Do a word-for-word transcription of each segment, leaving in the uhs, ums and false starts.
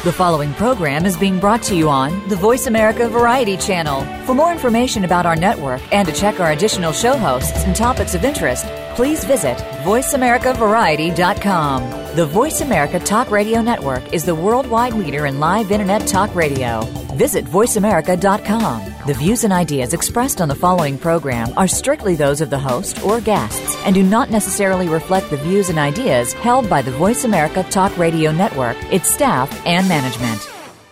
The following program is being brought to you on the Voice America Variety Channel. For more information about our network and to check our additional show hosts and topics of interest, please visit voice america variety dot com. The Voice America Talk Radio Network is the worldwide leader in live Internet talk radio. Visit voice america dot com. The views and ideas expressed on the following program are strictly those of the host or guests and do not necessarily reflect the views and ideas held by the Voice America Talk Radio Network, its staff, and management.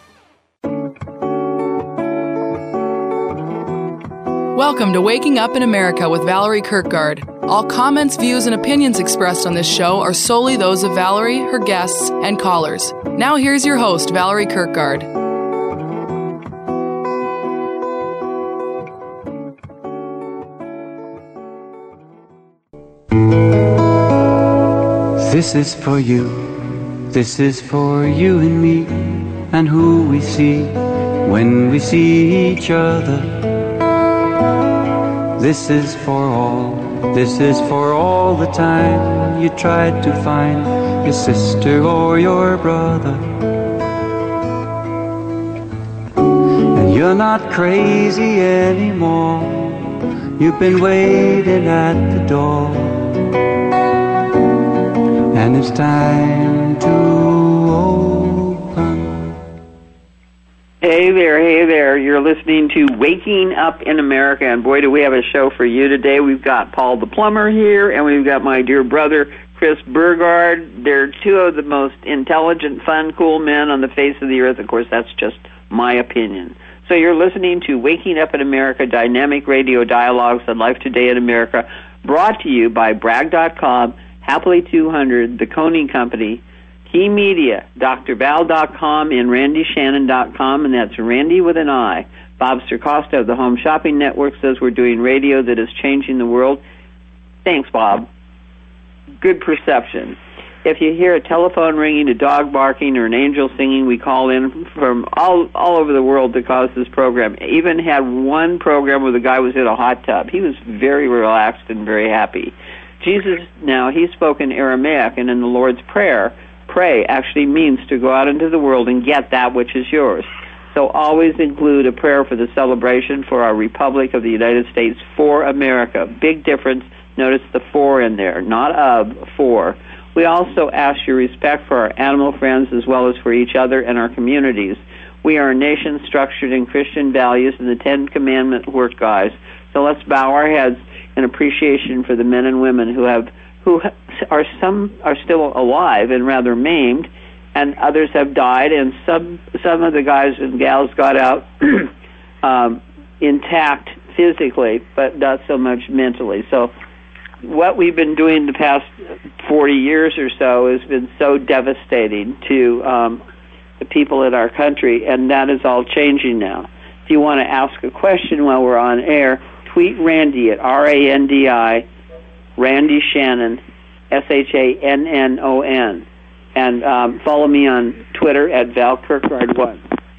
Welcome to Waking Up in America with Valerie Kirkgard. All comments, views, and opinions expressed on this show are solely those of Valerie, her guests, and callers. Now here's your host, Valerie Kirkgard. This is for you, this is for you and me, and who we see when we see each other. This is for all, this is for all the time you tried to find your sister or your brother. And you're not crazy anymore, you've been waiting at the door. And it's time to open. Hey there, hey there. You're listening to Waking Up in America, and boy, do we have a show for you today. We've got Paul the Plumber here, and we've got my dear brother, Chris Burgard. They're two of the most intelligent, fun, cool men on the face of the earth. Of course, that's just my opinion. So you're listening to Waking Up in America, Dynamic Radio Dialogues on Life Today in America, brought to you by brag dot com, Happily two hundred, The Coney Company, Key Media, D R Val dot com, and Randy Shannon dot com, and that's Randy with an I. Bob Circosta of the Home Shopping Network says we're doing radio that is changing the world. Thanks, Bob. Good perception. If you hear a telephone ringing, a dog barking, or an angel singing, we call in from all all over the world to cause this program. Even had one program where the guy was in a hot tub. He was very relaxed and very happy. Jesus, now, he spoke in Aramaic, and in the Lord's Prayer, pray actually means to go out into the world and get that which is yours. So always include a prayer for the celebration for our Republic of the United States, for America. Big difference. Notice the for in there, not of, for. We also ask your respect for our animal friends as well as for each other and our communities. We are a nation structured in Christian values and the Ten Commandment work, guys. So let's bow our heads in appreciation for the men and women who have who are some are still alive and rather maimed, and others have died, and some some of the guys and gals got out um, intact physically, but not so much mentally. So what we've been doing the past forty years or so has been so devastating to um, the people in our country, and that is all changing now. If you want to ask a question while we're on air, tweet Randy at R A N D I, Randy Shannon, S H A N N O N. And um, follow me on Twitter at Val Kirkgard one.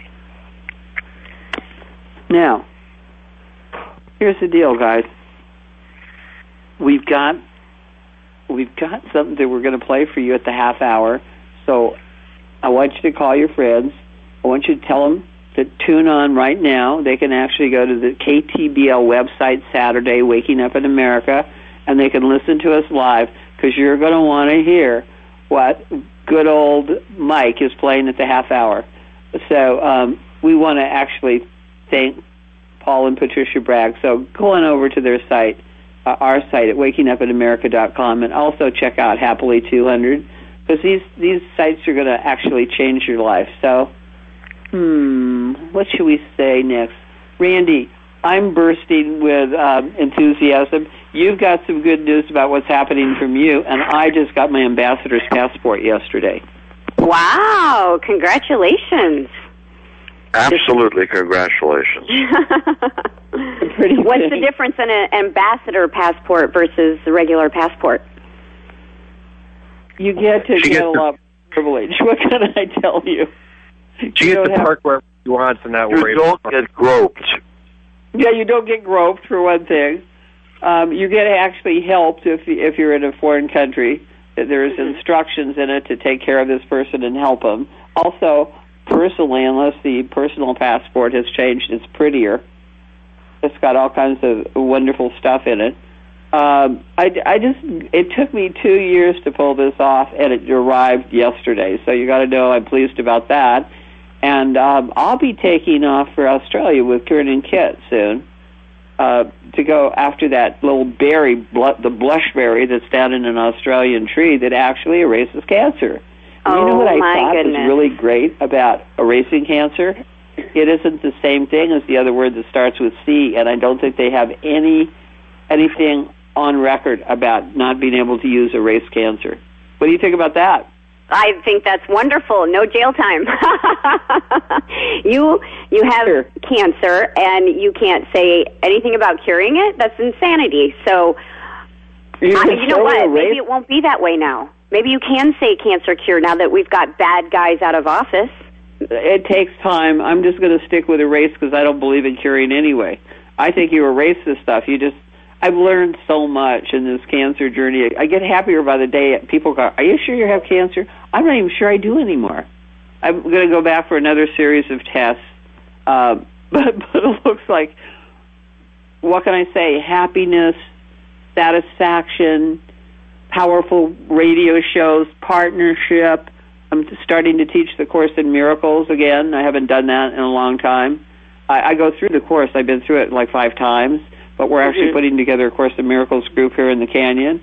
Now, here's the deal, guys. We've got we've got something that we're going to play for you at the half hour. So I want you to call your friends. I want you to tell them to tune on right now. They can actually go to the K T B L website Saturday, Waking Up in America, and they can listen to us live, because you're going to want to hear what good old Mike is playing at the half hour. So um, we want to actually thank Paul and Patricia Bragg. So go on over to their site, uh, our site at waking up in america dot com, and also check out Happily two hundred, because these, these sites are going to actually change your life. So, hmm, what should we say next? Randy, I'm bursting with um, enthusiasm. You've got some good news about what's happening from you, and I just got my ambassador's passport yesterday. Wow, congratulations. Absolutely, congratulations. What's the difference in an ambassador passport versus a regular passport? You get to she get a the, lot of privilege. What can I tell you? You, you get to park wherever you want and not worry about it. You don't get groped. Yeah, you don't get groped, for one thing. Um, you get actually helped if if you're in a foreign country. There's instructions in it to take care of this person and help them. Also, personally, unless the personal passport has changed, it's prettier. It's got all kinds of wonderful stuff in it. Um, I, I just, it took me two years to pull this off, and it arrived yesterday. So you got to know I'm pleased about that. And um, I'll be taking off for Australia with Karen and Kit soon uh, to go after that little berry, bl- the blushberry that's down in an Australian tree that actually erases cancer. Oh, you know what I my thought goodness. was really great about erasing cancer? It isn't the same thing as the other word that starts with C, and I don't think they have any anything on record about not being able to use erase cancer. What do you think about that? I think that's wonderful. No jail time. you you have Sure. cancer and you can't say anything about curing it? That's insanity. So, You, I, can you know surely what? erase- Maybe it won't be that way now. Maybe you can say cancer cure now that we've got bad guys out of office. It takes time. I'm just going to stick with erase because I don't believe in curing anyway. I think you erase this stuff. You just, I've learned so much in this cancer journey. I get happier by the day. People go, "Are you sure you have cancer?" I'm not even sure I do anymore. I'm going to go back for another series of tests. Uh, but, but it looks like, what can I say? Happiness, satisfaction, powerful radio shows, partnership. I'm starting to teach the Course in Miracles again. I haven't done that in a long time. I, I go through the course. I've been through it like five times, but we're actually Mm-hmm. putting together a Course in Miracles group here in the Canyon.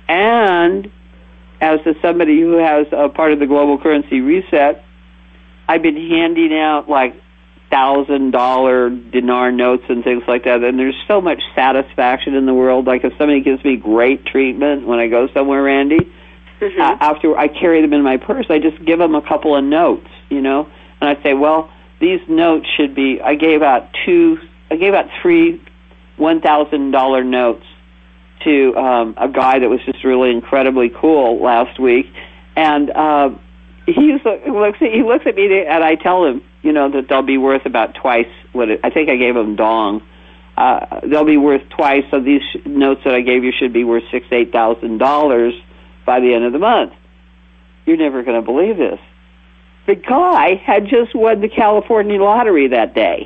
And as a, somebody who has a part of the Global Currency Reset, I've been handing out like thousand dollar dinar notes and things like that. And there's so much satisfaction in the world. Like if somebody gives me great treatment when I go somewhere, Randy, Mm-hmm. uh, after I carry them in my purse, I just give them a couple of notes, you know, and I say, well, these notes should be. I gave out two. I gave out three one thousand dollar notes to um, a guy that was just really incredibly cool last week, and uh, he looks at, he looks at me and I tell him, you know, that they'll be worth about twice what it, I think I gave him dong. Uh, they'll be worth twice. So these sh- notes that I gave you should be worth six eight thousand dollars by the end of the month. You're never going to believe this. The guy had just won the California lottery that day.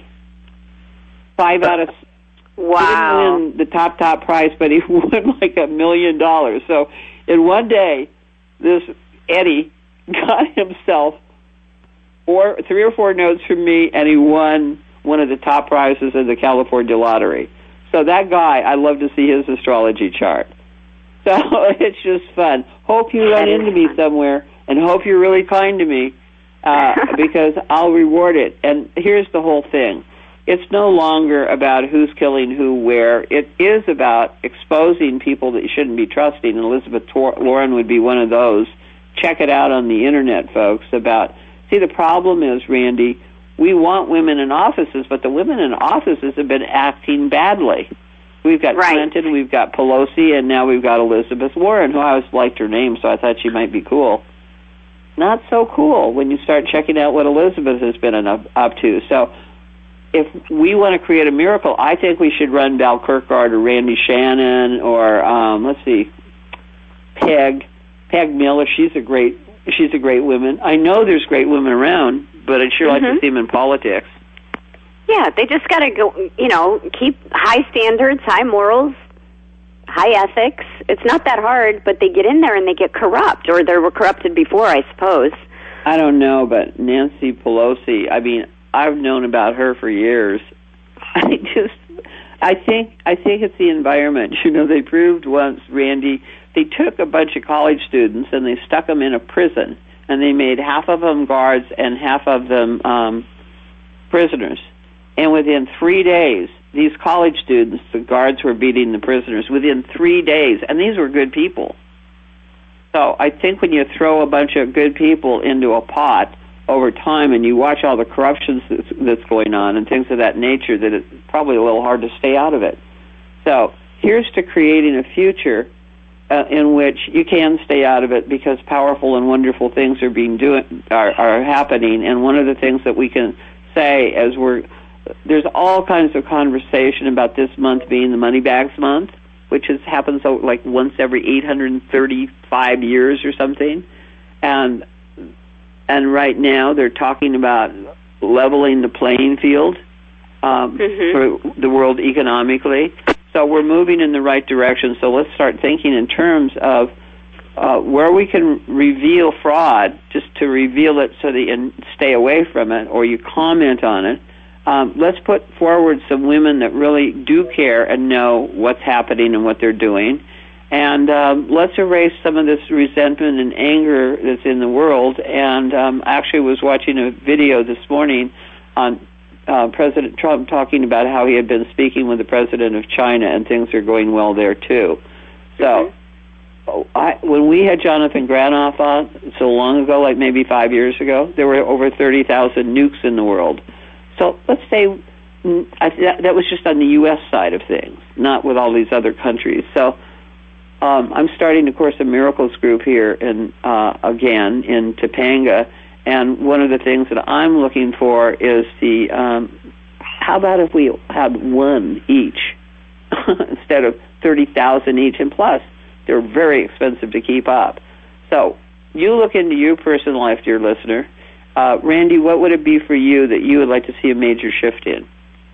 Five out of Wow. He didn't win the top, top prize, but he won like a million dollars. So in one day, this Eddie got himself four, three or four notes from me, and he won one of the top prizes in the California lottery. So that guy, I love to see his astrology chart. So it's just fun. Hope you run into me somewhere, and hope you're really kind to me, uh, because I'll reward it. And here's the whole thing. It's no longer about who's killing who where. It is about exposing people that you shouldn't be trusting. Elizabeth Tor- Warren would be one of those. Check it out on the Internet, folks. About See, the problem is, Randy, we want women in offices, but the women in offices have been acting badly. We've got Right. Clinton, we've got Pelosi, and now we've got Elizabeth Warren, who I always liked her name, so I thought she might be cool. Not so cool when you start checking out what Elizabeth has been up, up to. So if we want to create a miracle, I think we should run Val Kirkgard or Randy Shannon or, um, let's see, Peg, Peg Miller. She's a great, she's a great woman. I know there's great women around, but I'd sure Mm-hmm. like to see them in politics. Yeah, they just got to go, you know, keep high standards, high morals, high ethics. It's not that hard, but they get in there and they get corrupt, or they were corrupted before, I suppose. I don't know, but Nancy Pelosi, I mean, I've known about her for years. I just, I think, I think it's the environment. You know, they proved once, Randy, they took a bunch of college students and they stuck them in a prison, and they made half of them guards and half of them um, prisoners. And within three days, these college students, the guards were beating the prisoners within three days, and these were good people. So I think when you throw a bunch of good people into a pot over time and you watch all the corruption that's, that's going on and things of that nature, that it's probably a little hard to stay out of it. So here's to creating a future uh, in which you can stay out of it, because powerful and wonderful things are being doing are, are happening. And one of the things that we can say as we're there's all kinds of conversation about this month being the Money Bags Month, which has happened so like once every eight hundred thirty-five years or something. And and right now they're talking about leveling the playing field um, mm-hmm. for the world economically. So we're moving in the right direction. So let's start thinking in terms of uh, where we can reveal fraud, just to reveal it so that you can stay away from it, or you comment on it. Um, let's put forward some women that really do care and know what's happening and what they're doing. And um, let's erase some of this resentment and anger that's in the world. And um, actually was watching a video this morning on uh, President Trump talking about how he had been speaking with the president of China, and things are going well there, too. So mm-hmm. I, when we had Jonathan Granoff on so long ago, like maybe five years ago, there were over thirty thousand nukes in the world. So let's say I, that, that was just on the U S side of things, not with all these other countries. So um, I'm starting, of course, a Miracles group here in uh, again in Topanga, and one of the things that I'm looking for is the um, how about if we had one each instead of thirty thousand each, and plus they're very expensive to keep up. So you look into your personal life, dear listener. Uh, Randy, what would it be for you that you would like to see a major shift in?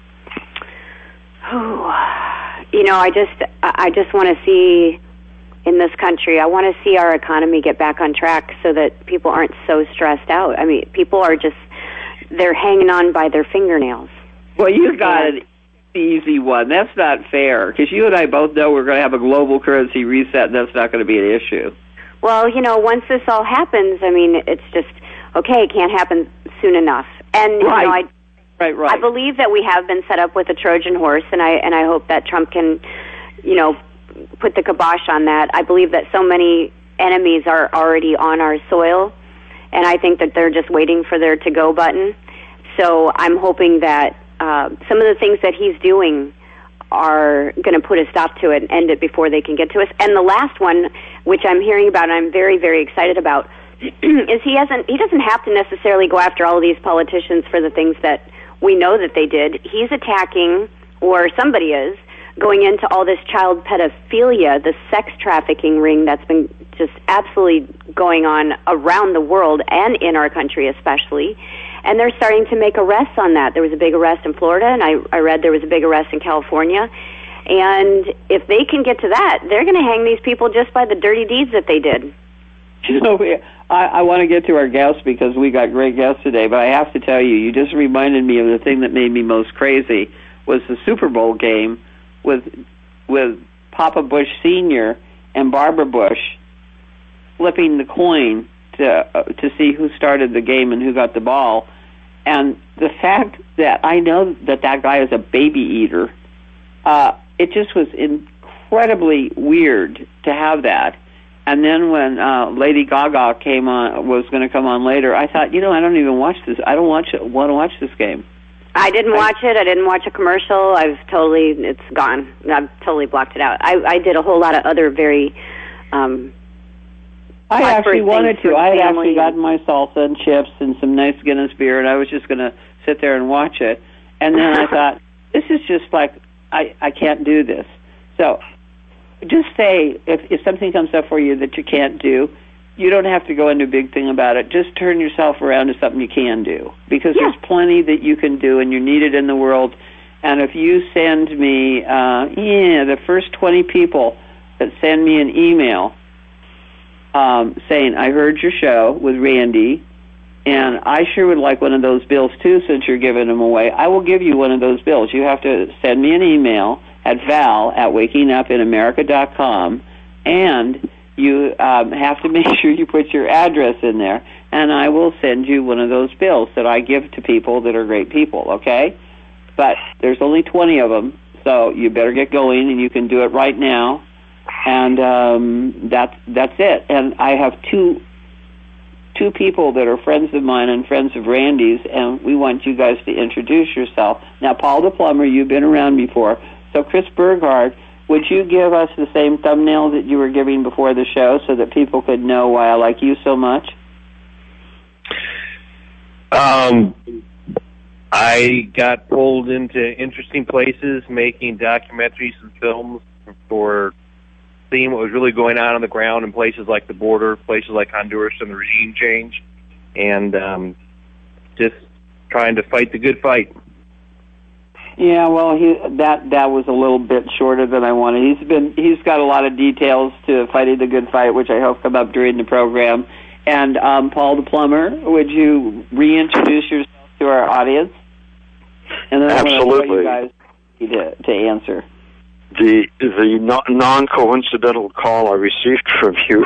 Oh, you know, I just, I just want to see in this country, I want to see our economy get back on track so that people aren't so stressed out. I mean, people are just, they're hanging on by their fingernails. Well, you got an easy one. That's not fair, because you and I both know we're going to have a global currency reset, and that's not going to be an issue. Well, you know, once this all happens, I mean, it's just, okay, it can't happen soon enough. And, right. you know, I, right, right. I believe that we have been set up with a Trojan horse, and I, and I hope that Trump can, you know, put the kibosh on that. I believe that so many enemies are already on our soil, and I think that they're just waiting for their to-go button. So I'm hoping that uh, some of the things that he's doing are going to put a stop to it and end it before they can get to us. And the last one, which I'm hearing about and I'm very, very excited about, is he hasn't he doesn't have to necessarily go after all of these politicians for the things that we know that they did. He's attacking, or somebody is, going into all this child pedophilia, the sex trafficking ring that's been just absolutely going on around the world and in our country especially. And they're starting to make arrests on that. There was a big arrest in Florida, and I, I read there was a big arrest in California. And if they can get to that, they're going to hang these people just by the dirty deeds that they did. You know, I, I want to get to our guests because we got great guests today, but I have to tell you, you just reminded me of the thing that made me most crazy was the Super Bowl game with with Papa Bush Senior and Barbara Bush flipping the coin to uh, to see who started the game and who got the ball. And the fact that I know that that guy is a baby eater, uh, it just was incredibly weird to have that. And then when uh, Lady Gaga came on, was going to come on later, I thought, you know, I don't even watch this. I don't watch it, want to watch this game. I didn't watch it. I didn't watch a commercial. I've totally, it's gone. I've totally blocked it out. I, I did a whole lot of other very. Um, I actually wanted to. I had actually gotten my salsa and chips and some nice Guinness beer, and I was just going to sit there and watch it. And then I thought, this is just like, I, I can't do this. So just say, if, if something comes up for you that you can't do, you don't have to go into a big thing about it. Just turn yourself around to something you can do, because yeah. there's plenty that you can do, and you're needed in the world. And if you send me, uh, yeah, the first twenty people that send me an email um, saying, I heard your show with Randy, and I sure would like one of those bills too, since you're giving them away, I will give you one of those bills. You have to send me an email at val at waking up in america dot com, and you um, have to make sure you put your address in there, and I will send you one of those bills that I give to people that are great people, okay? But there's only twenty of them, so you better get going, and you can do it right now, and um, that's, that's it. And I have two two people that are friends of mine and friends of Randy's, and we want you guys to introduce yourself. Now, Paul the Plumber, you've been around before, so Chris Burghardt, would you give us the same thumbnail that you were giving before the show so that people could know why I like you so much? Um, I got pulled into interesting places, making documentaries and films for seeing what was really going on on the ground in places like the border, places like Honduras and the regime change. and um, just trying to fight the good fight. Yeah, well, he that that was a little bit shorter than I wanted. He's been he's got a lot of details to fighting the good fight, which I hope come up during the program. And um, Paul the Plumber, would you reintroduce yourself to our audience? And then Absolutely. I want you guys to, to answer. The the non coincidental call I received from you,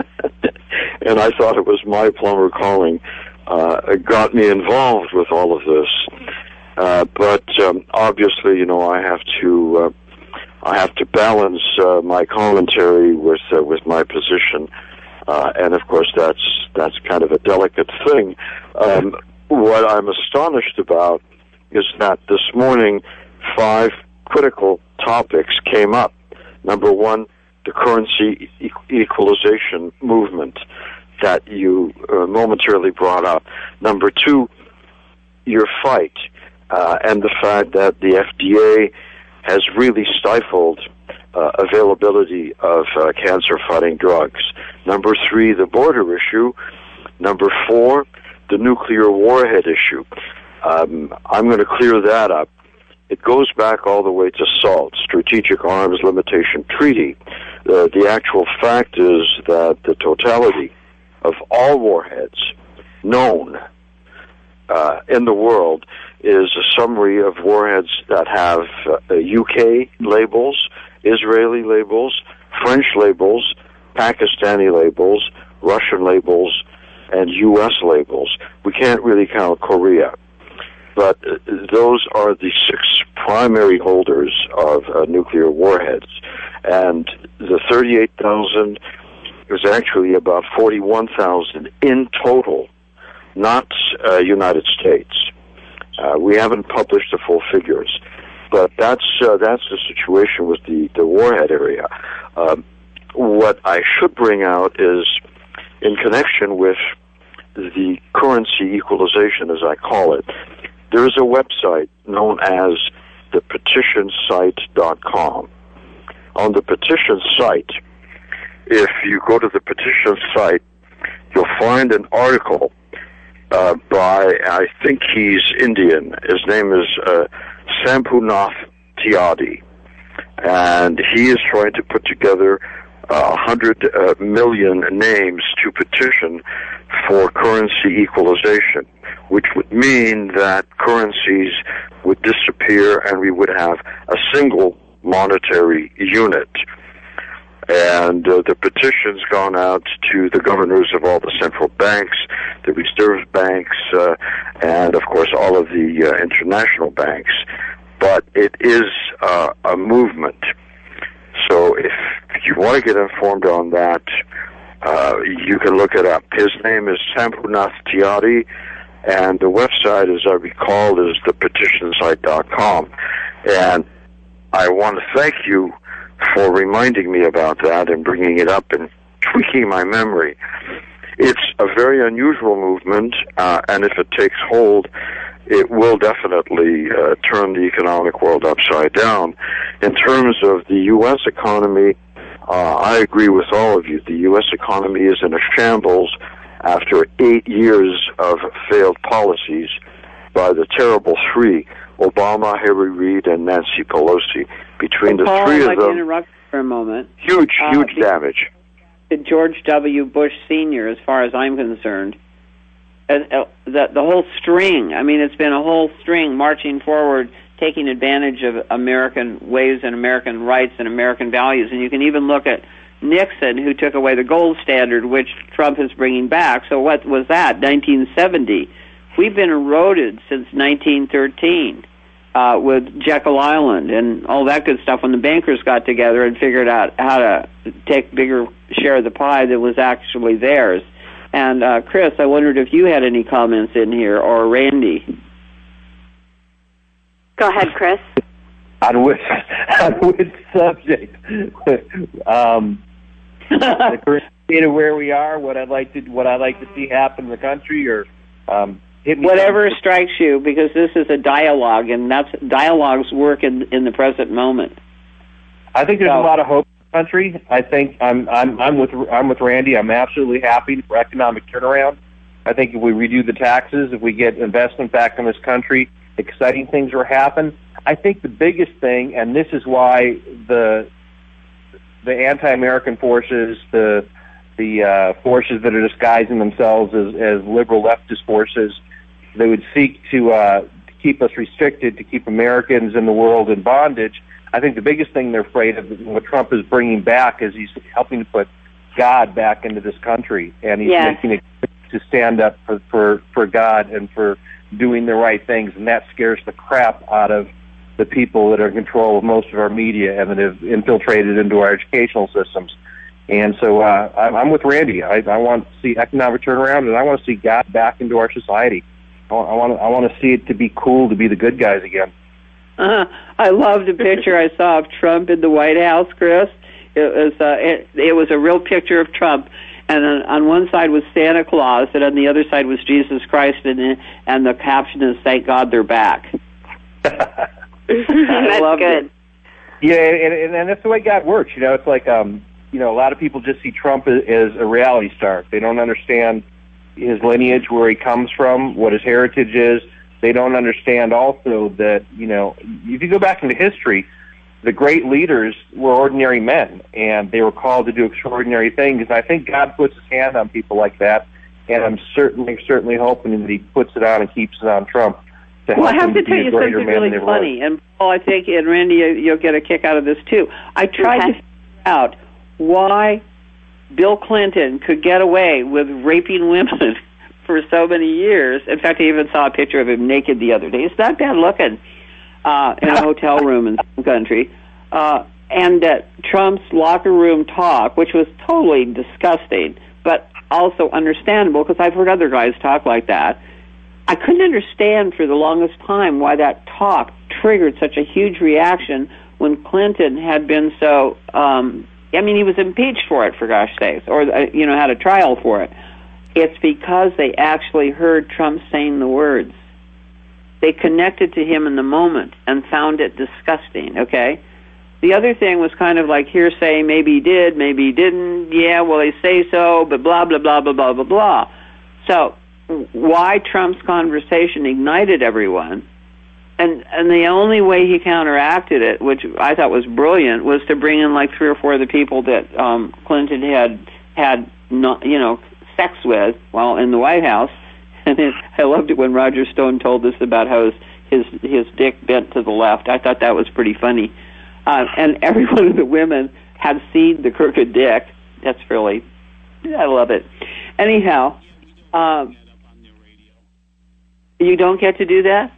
and I thought it was my plumber calling, uh, got me involved with all of this. Uh, but um, obviously, you know, I have to uh, I have to balance uh, my commentary with uh, with my position, uh, and of course, that's that's kind of a delicate thing. Um, what I'm astonished about is that this morning, five critical topics came up. Number one, the currency e- equalization movement that you uh, momentarily brought up. Number two, your fight. Uh, and the fact that the F D A has really stifled uh, availability of uh, cancer-fighting drugs. Number three, the border issue. Number four, the nuclear warhead issue. Um, I'm going to clear that up. It goes back all the way to SALT, Strategic Arms Limitation Treaty. Uh, the actual fact is that the totality of all warheads known uh, in the world is a summary of warheads that have uh, U K labels, Israeli labels, French labels, Pakistani labels, Russian labels, and U S labels. We can't really count Korea. But uh, those are the six primary holders of uh, nuclear warheads. And the thirty-eight thousand is actually about forty-one thousand in total, not uh, United States. Uh, we haven't published the full figures, but that's uh, that's the situation with the, the warhead area. Um, what I should bring out is, in connection with the currency equalization, as I call it, there is a website known as the petition site dot com. On the petition site, if you go to the petition site, you'll find an article Uh, by, I think he's Indian. His name is uh, Shambhunath Tyagi. And he is trying to put together uh, one hundred uh, million names to petition for currency equalization, which would mean that currencies would disappear and we would have a single monetary unit. And uh, the petition's gone out to the governors of all the central banks, the reserve banks, uh, and, of course, all of the uh, international banks. But it is uh, a movement. So if you want to get informed on that, uh, you can look it up. His name is Shambhunath Tyagi, and the website, as I recall, is the petition site dot com. And I want to thank you for reminding me about that and bringing it up and tweaking my memory. It's a very unusual movement, uh, and if it takes hold, it will definitely uh, turn the economic world upside down. In terms of the U S economy, uh, I agree with all of you. The U S economy is in a shambles after eight years of failed policies by the terrible three, Obama, Harry Reid, and Nancy Pelosi. Between the Paul, three I'd of like them, to interrupt for a moment. huge, Uh, huge damage. George W. Bush Senior, as far as I'm concerned, and, uh, the, the whole string, I mean, it's been a whole string marching forward, taking advantage of American ways and American rights and American values. And you can even look at Nixon, who took away the gold standard, which Trump is bringing back. So what was that, nineteen seventy? We've been eroded since nineteen thirteen. Uh, with Jekyll Island and all that good stuff when the bankers got together and figured out how to take bigger share of the pie that was actually theirs. And uh, Chris, I wondered if you had any comments in here, or Randy. Go ahead, Chris. On which, on which subject? um, the current state of where we are, what I'd like to what I'd like to see happen in the country, or um, whatever strikes you, because this is a dialogue, and that's dialogues work in in the present moment. I think there's so, a lot of hope in the country. I think I'm I'm I'm with I'm with Randy. I'm absolutely happy for economic turnaround. I think if we redo the taxes, if we get investment back in this country, exciting things will happen. I think the biggest thing, and this is why the the anti-American forces, the the uh, forces that are disguising themselves as, as liberal leftist forces, they would seek to uh, keep us restricted, to keep Americans in the world in bondage. I think the biggest thing they're afraid of, what Trump is bringing back, is he's helping to put God back into this country, and he's yes. making it to stand up for, for, for God and for doing the right things, and that scares the crap out of the people that are in control of most of our media and that have infiltrated into our educational systems. And so uh, I'm with Randy. I, I want to see economic turnaround, and I want to see God back into our society. I want, I want to see it to be cool to be the good guys again. Uh, I loved a picture I saw of Trump in the White House, Chris. It was uh, it, it was a real picture of Trump, and on, on one side was Santa Claus, and on the other side was Jesus Christ, and and the caption is "Thank God they're back." That's loved good. It. Yeah, and, and, and that's the way God works. You know, it's like um, you know, a lot of people just see Trump as, as a reality star. They don't understand his lineage, where he comes from, what his heritage is. They don't understand also that, you know, if you go back into history, the great leaders were ordinary men, and they were called to do extraordinary things. And I think God puts his hand on people like that, and I'm certainly, certainly hoping that he puts it on and keeps it on Trump. To well, I help have him to be tell a you greater something man really than he funny, was. and Paul, I think, and Randy, you'll get a kick out of this too. I tried Okay. to figure out why Bill Clinton could get away with raping women for so many years. In fact, I even saw a picture of him naked the other day. It's not bad looking uh, in a hotel room in some country. Uh, and that Trump's locker room talk, which was totally disgusting, but also understandable because I've heard other guys talk like that. I couldn't understand for the longest time why that talk triggered such a huge reaction when Clinton had been so, um, I mean, he was impeached for it, for gosh sakes, or, uh, you know, had a trial for it. It's because they actually heard Trump saying the words. They connected to him in the moment and found it disgusting, okay? The other thing was kind of like hearsay, maybe he did, maybe he didn't, yeah, well, they say so, but blah, blah, blah, blah, blah, blah, blah. So why Trump's conversation ignited everyone, and and the only way he counteracted it, which I thought was brilliant, was to bring in like three or four of the people that um, Clinton had, had not, you know, sex with while in the White House. And it, I loved it when Roger Stone told us about how his, his, his dick bent to the left. I thought that was pretty funny. Uh, and every one of the women had seen the crooked dick. That's really, I love it. Anyhow, um, you don't get to do that?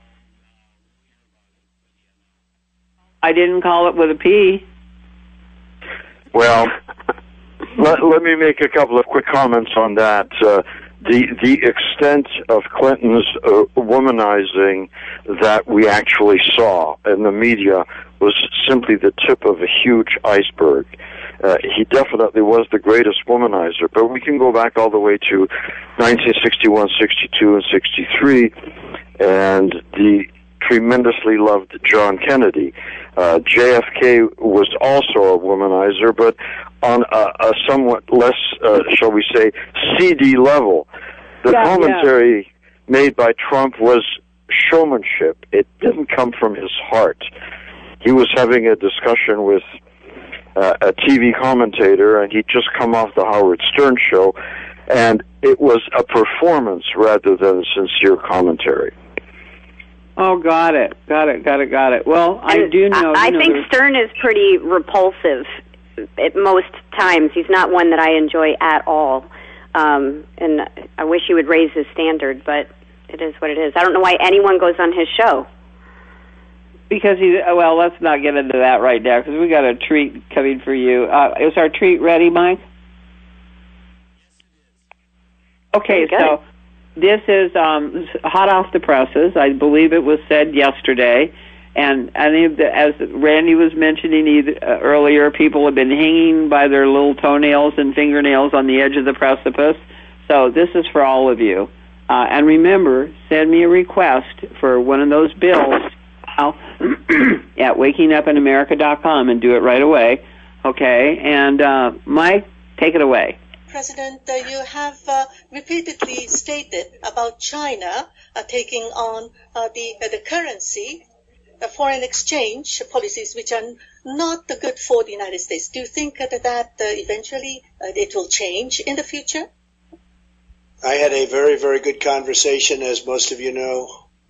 I didn't call it with a P. Well, let, let me make a couple of quick comments on that. Uh, the the extent of Clinton's uh, womanizing that we actually saw in the media was simply the tip of a huge iceberg. Uh, he definitely was the greatest womanizer, but we can go back all the way to nineteen sixty-one, sixty-two, and sixty-three, and the tremendously loved John Kennedy. Uh, J F K was also a womanizer, but on a, a somewhat less, uh, shall we say, seedy level. The yeah, commentary yeah. made by Trump was showmanship. It didn't come from his heart. He was having a discussion with uh, a T V commentator, and he'd just come off the Howard Stern show, and it was a performance rather than a sincere commentary. Oh, got it, got it, got it, got it. Well, I And do know. I, I you know, think there's- Stern is pretty repulsive at most times. He's not one that I enjoy at all. Um, and I wish he would raise his standard, but it is what it is. I don't know why anyone goes on his show. Because he, well, let's not get into that right now because we got a treat coming for you. Uh, is our treat ready, Mike? Okay, Good. so this is um, hot off the presses. I believe it was said yesterday, and I think that, as Randy was mentioning either, uh, earlier, people have been hanging by their little toenails and fingernails on the edge of the precipice. So this is for all of you. Uh, and remember, send me a request for one of those bills at waking up in america dot com and do it right away. Okay, and uh, Mike, take it away. President, uh, you have uh, repeatedly stated about China uh, taking on uh, the uh, the currency, the foreign exchange policies, which are not good for the United States. Do you think uh, that, that uh, eventually uh, it will change in the future? I had a very, very good conversation, as most of you know,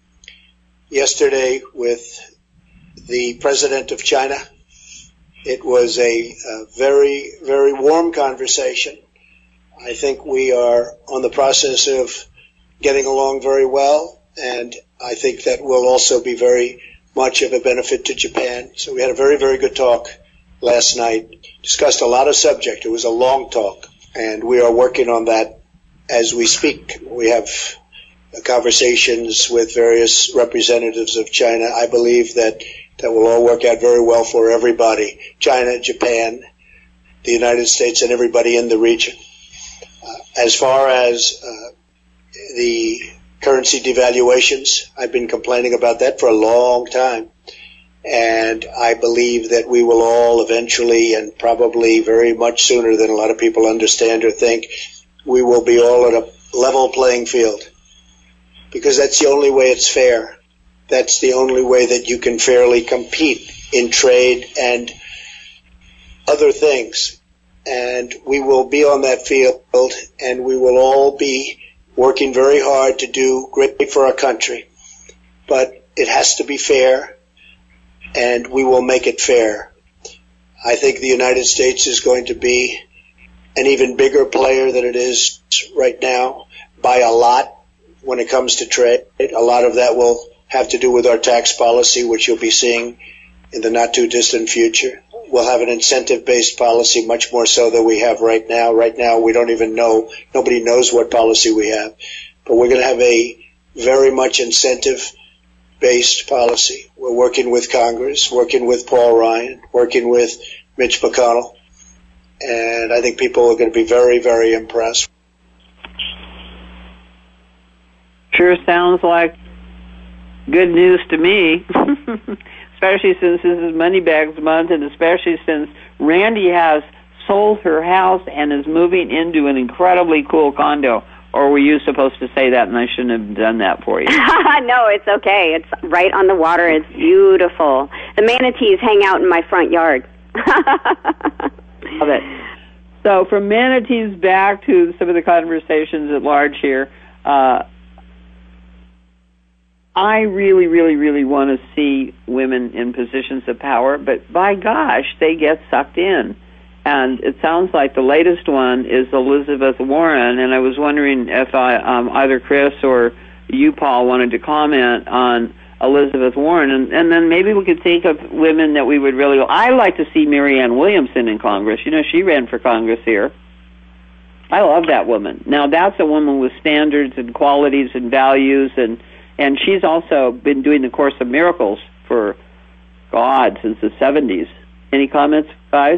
yesterday with the president of China. It was a, a very, very warm conversation. I think we are on the process of getting along very well, and I think that will also be very much of a benefit to Japan. So we had a very, very good talk last night. Discussed a lot of subject. It was a long talk, and we are working on that as we speak. We have conversations with various representatives of China. I believe that that will all work out very well for everybody, China, Japan, the United States, and everybody in the region. Uh, as far as uh, the currency devaluations, I've been complaining about that for a long time. And I believe that we will all eventually, and probably very much sooner than a lot of people understand or think, we will be all at a level playing field. Because that's the only way it's fair. That's the only way that you can fairly compete in trade and other things. And we will be on that field, and we will all be working very hard to do great for our country. But it has to be fair, and we will make it fair. I think the United States is going to be an even bigger player than it is right now by a lot when it comes to trade. A lot of that will have to do with our tax policy, which you'll be seeing in the not-too-distant future. We'll have an incentive-based policy, much more so than we have right now. Right now, we don't even know, nobody knows what policy we have. But we're going to have a very much incentive-based policy. We're working with Congress, working with Paul Ryan, working with Mitch McConnell. And I think people are going to be very, very impressed. Sure sounds like good news to me, especially since this is Moneybags Month, and especially since Randy has sold her house and is moving into an incredibly cool condo. Or were you supposed to say that and I shouldn't have done that for you? No, it's okay. It's right on the water. It's beautiful. The manatees hang out in my front yard. Love it. So from manatees back to some of the conversations at large here, uh, I really, really, really want to see women in positions of power, but by gosh, they get sucked in. And it sounds like the latest one is Elizabeth Warren, and I was wondering if I, um, either Chris or you, Paul, wanted to comment on Elizabeth Warren, and, and then maybe we could think of women that we would really... I like to see Marianne Williamson in Congress. You know, she ran for Congress here. I love that woman. Now, that's a woman with standards and qualities and values, and And she's also been doing the Course of Miracles for, God, since the seventies. Any comments, guys?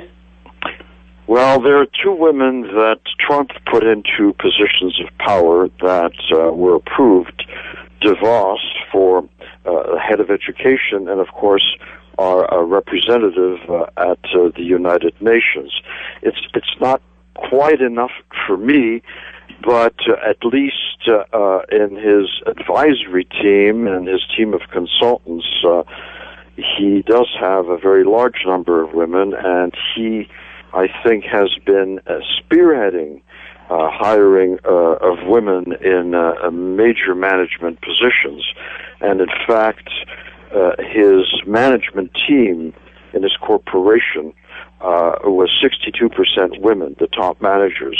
Well, there are two women that Trump put into positions of power that uh, were approved. DeVos for uh, head of education, and of course our uh, representative uh, at uh, the United Nations. It's it's not quite enough for me, but uh, at least uh, uh, in his advisory team and his team of consultants, uh, he does have a very large number of women, and he, I think, has been uh, spearheading uh, hiring uh, of women in uh, major management positions. And in fact, uh, his management team in his corporation uh, was sixty-two percent women, the top managers.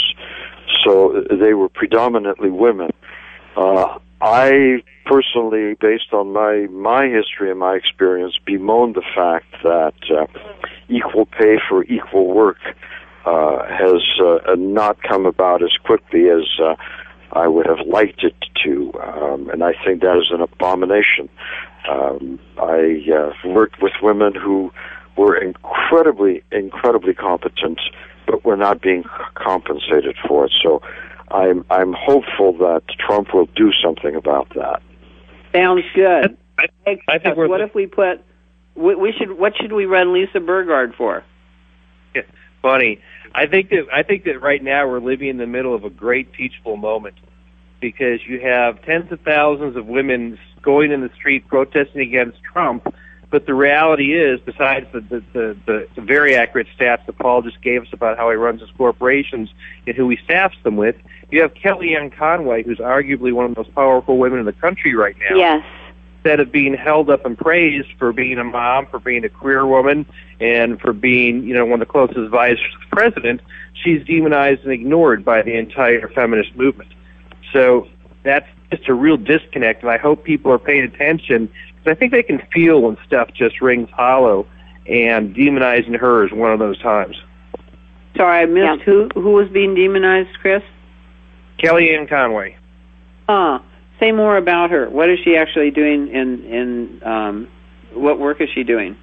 So they were predominantly women. Uh, I personally, based on my, my history and my experience, bemoan the fact that uh, equal pay for equal work uh, has uh, not come about as quickly as uh, I would have liked it to, um, and I think that is an abomination. Um, I uh, worked with women who were incredibly, incredibly competent, but we're not being compensated for it. So I'm I'm hopeful that Trump will do something about that. Sounds good. I, I, I think we're what if we put we, we should what should we run Lisa Burgard for? Yeah. funny. I think that I think that right now we're living in the middle of a great teachable moment, because you have tens of thousands of women going in the street protesting against Trump. But the reality is, besides the, the, the, the, the very accurate stats that Paul just gave us about how he runs his corporations and who he staffs them with, you have Kellyanne Conway, who's arguably one of the most powerful women in the country right now. Yes. Instead of being held up and praised for being a mom, for being a queer woman, and for being, you know, one of the closest advisors to the president, she's demonized and ignored by the entire feminist movement. So that's just a real disconnect, and I hope people are paying attention, because I think they can feel when stuff just rings hollow, and demonizing her is one of those times. Sorry, I missed yeah. who who was being demonized, Chris? Kellyanne Conway. Ah, say more about her. What is she actually doing, in in um, what work is she doing?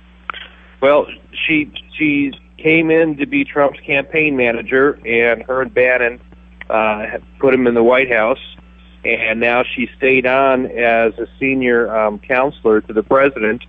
Well, she she came in to be Trump's campaign manager, and her and Bannon uh, put him in the White House. And now she stayed on as a senior um, counselor to the president,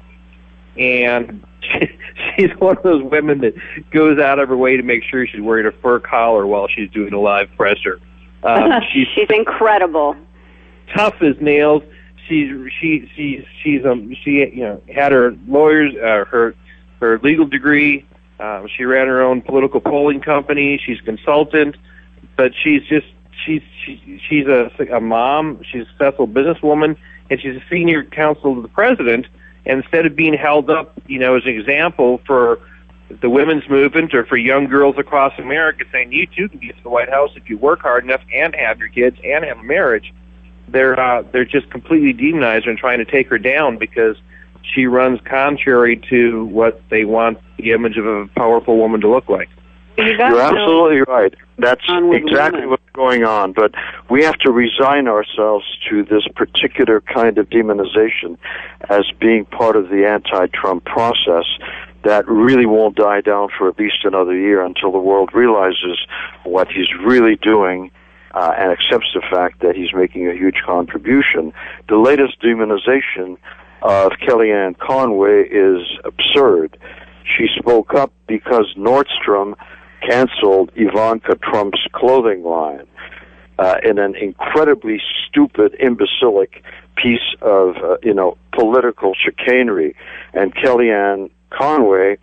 and she, she's one of those women that goes out of her way to make sure she's wearing a fur collar while she's doing a live presser. Um, she's, she's incredible, tough as nails. She's she she she's um she you know had her lawyers uh, her her legal degree. Um, she ran her own political polling company. She's a consultant, but she's just. She's she, she's a, a mom, she's a successful businesswoman, and she's a senior counsel to the president. And instead of being held up, you know, as an example for the women's movement or for young girls across America, saying you too can get to the White House if you work hard enough and have your kids and have a marriage, they're uh, they're just completely demonized her and trying to take her down because she runs contrary to what they want the image of a powerful woman to look like. You're absolutely right. That's exactly what's going on. But we have to resign ourselves to this particular kind of demonization as being part of the anti-Trump process that really won't die down for at least another year until the world realizes what he's really doing uh, and accepts the fact that he's making a huge contribution. The latest demonization of Kellyanne Conway is absurd. She spoke up because Nordstrom canceled Ivanka Trump's clothing line uh, in an incredibly stupid, imbecilic piece of, uh, you know, political chicanery. And Kellyanne Conway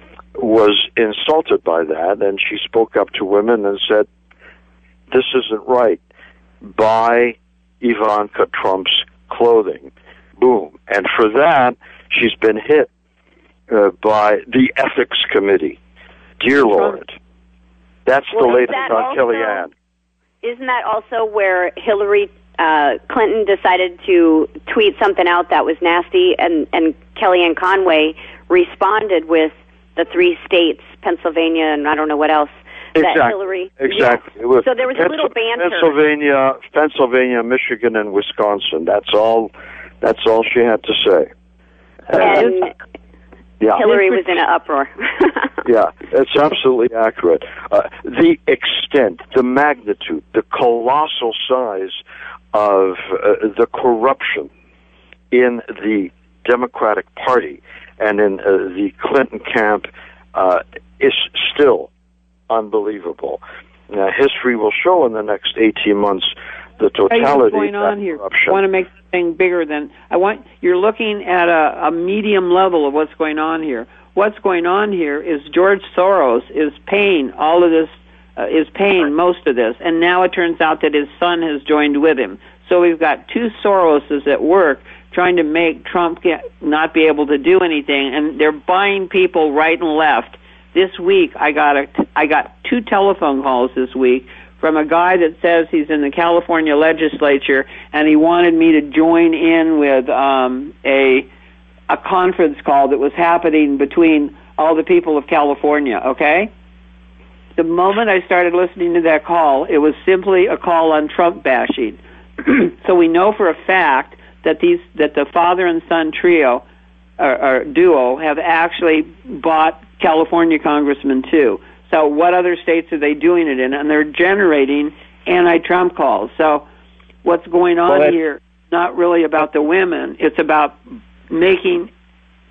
was insulted by that, and she spoke up to women and said, this isn't right. Buy Ivanka Trump's clothing. Boom. And for that, she's been hit uh, by the Ethics Committee. Dear Lord. That's well, the latest that on also, Kellyanne. Isn't that also where Hillary uh, Clinton decided to tweet something out that was nasty, and, and Kellyanne Conway responded with the three states, Pennsylvania, and I don't know what else, exactly. that Hillary... Exactly. Yeah. So there was Pens- a little banter. Pennsylvania, Pennsylvania, Michigan, and Wisconsin. That's all, that's all she had to say. And... Uh, Yeah. Hillary was in an uproar. Yeah, it's absolutely accurate. Uh, the extent, the magnitude, the colossal size of uh, the corruption in the Democratic Party and in uh, the Clinton camp uh, is still unbelievable. Now, history will show in the next eighteen months the totality what's going of on here. corruption. I want to make the thing bigger than I want. You're looking at a, a medium level of what's going on here. What's going on here is George Soros is paying all of this, uh, is paying most of this, and now it turns out that his son has joined with him. So we've got two Soroses at work trying to make Trump get, not be able to do anything, and they're buying people right and left. This week, I got a, I got two telephone calls this week from a guy that says he's in the California legislature, and he wanted me to join in with um, a a conference call that was happening between all the people of California, okay? The moment I started listening to that call, it was simply a call on Trump bashing. So we know for a fact that these that the father and son trio or, or duo have actually bought California congressmen too. So what other states are they doing it in? And they're generating anti-Trump calls. So what's going on well, here, not really about the women. It's about making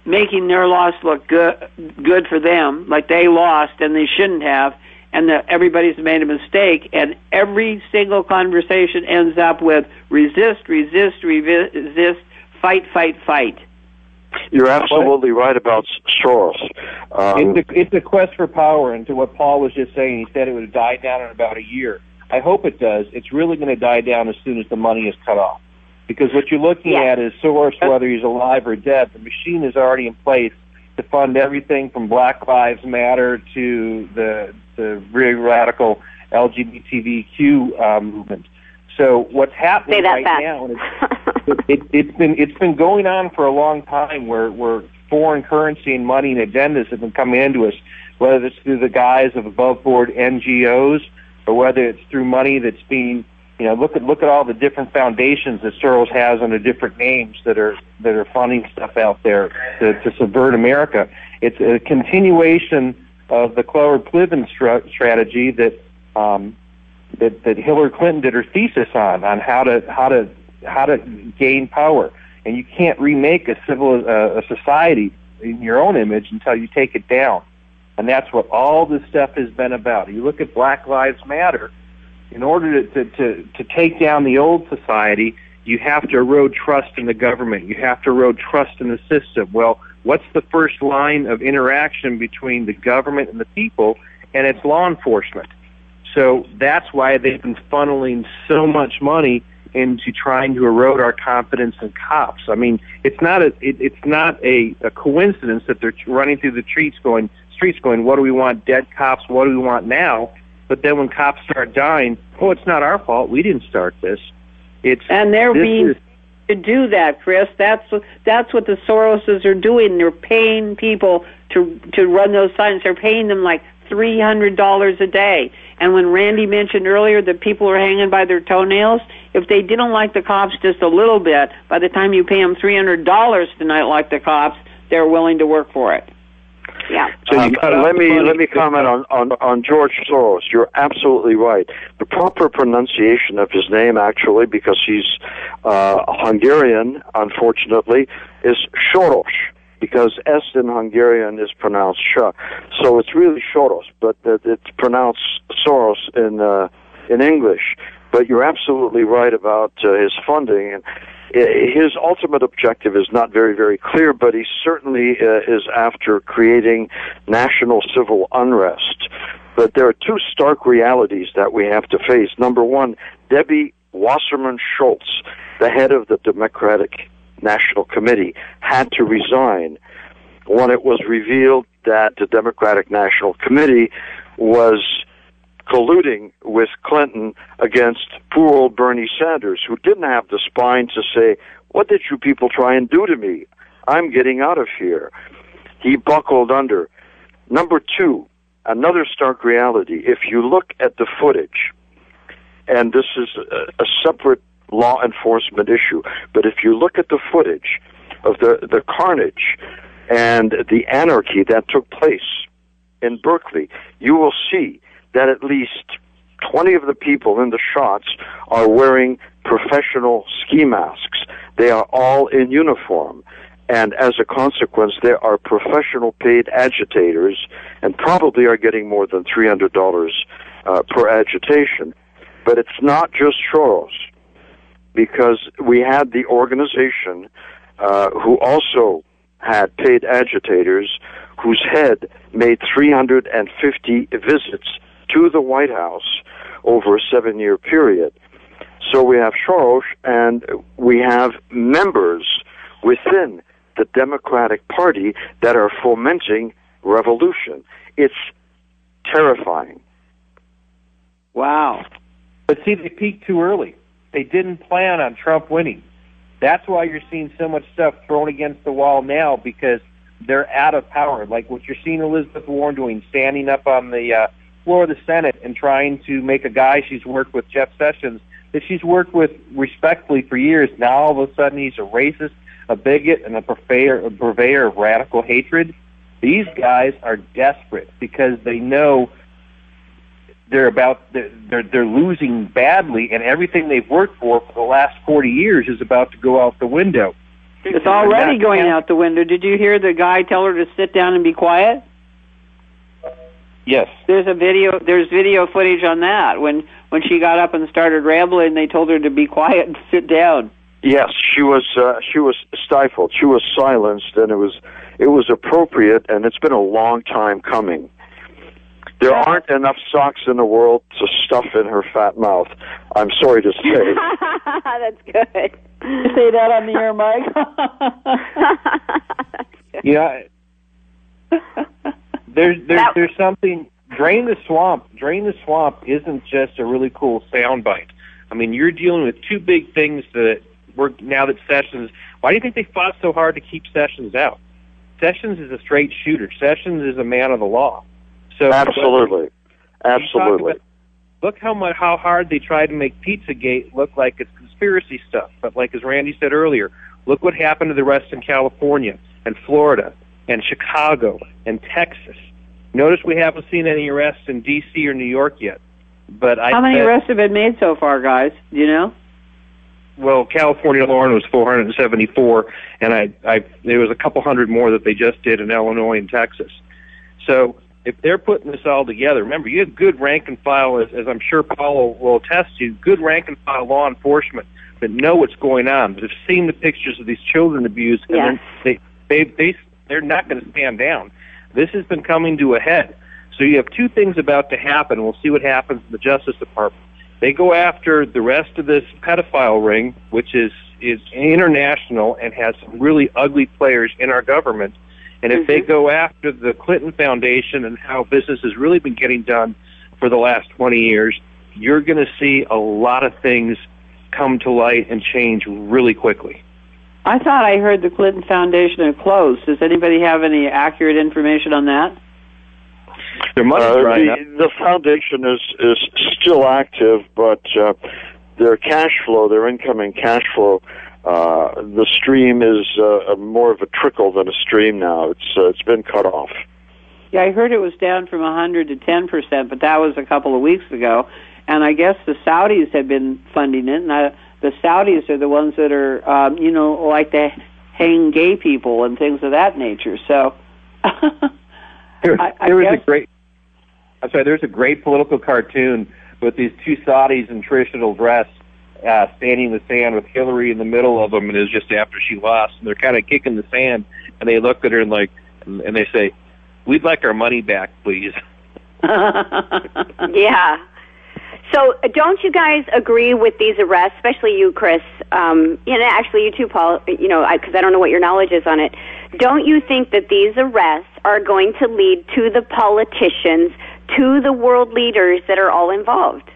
making their loss look good, good for them, like they lost and they shouldn't have, and that everybody's made a mistake, and every single conversation ends up with resist, resist, resist, fight, fight, fight. You're absolutely right about Soros. Um, it's, a, it's a quest for power, and to what Paul was just saying, he said it would die down in about a year. I hope it does. It's really going to die down as soon as the money is cut off. Because what you're looking yeah. at is Soros, whether he's alive or dead, the machine is already in place to fund everything from Black Lives Matter to the, the very radical L G B T Q um, movement. So what's happening right fast. now, and it's, it, it's been it's been going on for a long time, where where foreign currency and money and agendas have been coming into us, whether it's through the guise of above-board N G Os or whether it's through money that's being, you know, look at look at all the different foundations that Soros has under different names that are that are funding stuff out there to, to subvert America. It's a continuation of the Cloward-Cliven str- strategy that. Um, That, that Hillary Clinton did her thesis on on how to how to how to gain power, and you can't remake a civil uh, a society in your own image until you take it down, and that's what all this stuff has been about. You look at Black Lives Matter. In order to to to, to take down the old society, you have to erode trust in the government. You have to erode trust in the system. Well, what's the first line of interaction between the government and the people? And it's law enforcement. So that's why they've been funneling so much money into trying to erode our confidence in cops. I mean, it's not a it, it's not a, a coincidence that they're running through the streets going streets going, what do we want? Dead cops. What do we want now? But then when cops start dying, oh, it's not our fault. We didn't start this. It's and they're being is, to do that, Chris. That's that's what the Soroses are doing. They're paying people to to run those signs. They're paying them like three hundred dollars a day. And when Randy mentioned earlier that people are hanging by their toenails, if they didn't like the cops just a little bit, by the time you pay them three hundred dollars to not like the cops, they're willing to work for it. Yeah. So um, uh, let me let me comment on, on, on George Soros. You're absolutely right. The proper pronunciation of his name, actually, because he's uh, Hungarian, unfortunately, is Soros, because S in Hungarian is pronounced sh. So it's really Soros, but uh, it's pronounced Soros in uh, in English. But you're absolutely right about uh, his funding. And his ultimate objective is not very, very clear, but he certainly uh, is after creating national civil unrest. But there are two stark realities that we have to face. Number one, Debbie Wasserman Schultz, the head of the Democratic National Committee, had to resign when it was revealed that the Democratic National Committee was colluding with Clinton against poor old Bernie Sanders, who didn't have the spine to say, what did you people try and do to me? I'm getting out of here. He buckled under. Number two, another stark reality. If you look at the footage, and this is a, a separate law enforcement issue, but if you look at the footage of the, the carnage and the anarchy that took place in Berkeley, you will see that at least twenty of the people in the shots are wearing professional ski masks. They are all in uniform. And as a consequence, there are professional paid agitators and probably are getting more than three hundred dollars uh, per agitation. But it's not just Soros, because we had the organization uh, who also had paid agitators whose head made three hundred fifty visits to the White House over a seven-year period. So we have Soros, and we have members within the Democratic Party that are fomenting revolution. It's terrifying. Wow. But see, they peaked too early. They didn't plan on Trump winning. That's why you're seeing so much stuff thrown against the wall now, because they're out of power. Like what you're seeing Elizabeth Warren doing, standing up on the uh, floor of the Senate and trying to make a guy she's worked with, Jeff Sessions, that she's worked with respectfully for years. Now all of a sudden he's a racist, a bigot, and a purveyor, a purveyor of radical hatred. These guys are desperate because they know they're about they're they're losing badly, and everything they've worked for for the last forty years is about to go out the window. It's already going out the window. Did you hear the guy tell her to sit down and be quiet? Yes. There's a video. There's video footage on that. When when she got up and started rambling, they told her to be quiet and sit down. Yes, she was uh, she was stifled. She was silenced, and it was it was appropriate. And it's been a long time coming. There aren't enough socks in the world to stuff in her fat mouth. I'm sorry to say. That's good. You say that on the air, Mike? Yeah. There's there's That- there's something. Drain the swamp. Drain the swamp isn't just a really cool soundbite. I mean, you're dealing with two big things that we're now that Sessions. Why do you think they fought so hard to keep Sessions out? Sessions is a straight shooter. Sessions is a man of the law. So Absolutely, absolutely. About, look how much how hard they tried to make Pizzagate look like it's conspiracy stuff. But like as Randy said earlier, look what happened to the arrests in California and Florida and Chicago and Texas. Notice we haven't seen any arrests in D C or New York yet. But I How many bet, arrests have been made so far, guys? Do you know? Well, California Lauren was four hundred seventy-four, and I, I there was a couple hundred more that they just did in Illinois and Texas. So if they're putting this all together, remember, you have good rank and file, as, as I'm sure Paul will attest to, good rank and file law enforcement that know what's going on, that have seen the pictures of these children abused, and Yes. they, they, they, they're not going to stand down. This has been coming to a head. So you have two things about to happen. We'll see what happens in the Justice Department. They go after the rest of this pedophile ring, which is, is international and has some really ugly players in our government. And if Mm-hmm. they go after the Clinton Foundation and how business has really been getting done for the last twenty years, you're going to see a lot of things come to light and change really quickly. I thought I heard the Clinton Foundation had closed. Does anybody have any accurate information on that? Their money's Uh, drying up. the, the foundation is is still active, but uh, their cash flow, their incoming cash flow, uh, the stream is uh, more of a trickle than a stream now. It's uh, it's been cut off. Yeah, I heard it was down from one hundred to ten percent, but that was a couple of weeks ago. And I guess the Saudis have been funding it, and I, the Saudis are the ones that are, um, you know, like to hang gay people and things of that nature. So, There, I, I there was guess, a great. I'm sorry. There's a great political cartoon with these two Saudis in traditional dress, uh, standing in the sand with Hillary in the middle of them, and it was just after she lost, and they're kind of kicking the sand, and they look at her and like, and they say, "We'd like our money back, please." Yeah. So uh, don't you guys agree with these arrests, especially you, Chris, um, and actually you too, Paul, you know, because I, I don't know what your knowledge is on it. Don't you think that these arrests are going to lead to the politicians, to the world leaders that are all involved?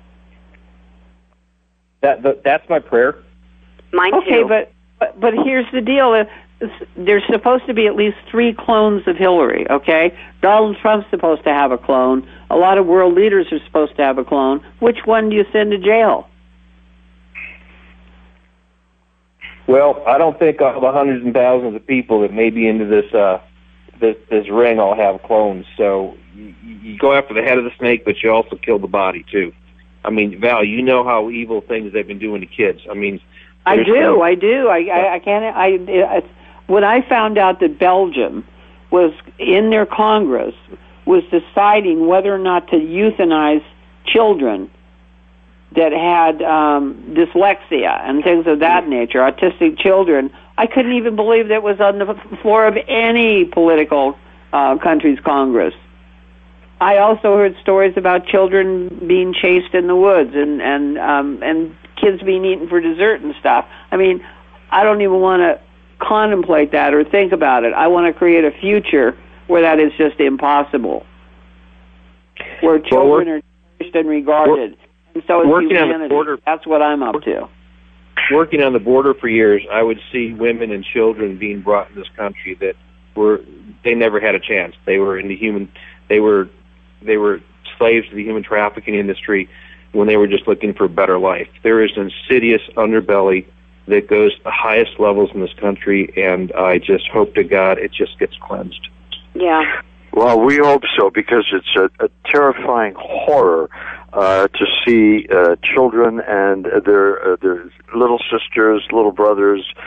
That, that that's my prayer. Mine okay, too. but, but but here's the deal. Uh, There's supposed to be at least three clones of Hillary, okay? Donald Trump's supposed to have a clone. A lot of world leaders are supposed to have a clone. Which one do you send to jail? Well, I don't think all the hundreds and thousands of people that may be into this uh, this this ring all have clones. So you, you go after the head of the snake, but you also kill the body too. I mean, Val, you know how evil things they've been doing to kids. I mean, I there's do, no- I do. I, I, I can't. I it's, when I found out that Belgium was in their Congress was deciding whether or not to euthanize children that had um, dyslexia and things of that nature, autistic children, I couldn't even believe that was on the floor of any political uh, country's Congress. I also heard stories about children being chased in the woods and and um, and kids being eaten for dessert and stuff. I mean, I don't even want to contemplate that or think about it. I want to create a future where that is just impossible, where children well, are cherished and regarded. And so is working on the humanity. border- That's what I'm up to. working on the border for years, I would see women and children being brought in this country that were they never had a chance. They were in the human, they were they were slaves to the human trafficking industry when they were just looking for a better life. There is an insidious underbelly that goes to the highest levels in this country, and I just hope to God it just gets cleansed. Yeah. Well, we hope so, because it's a, a terrifying horror uh, to see uh, children and their uh, their little sisters, little brothers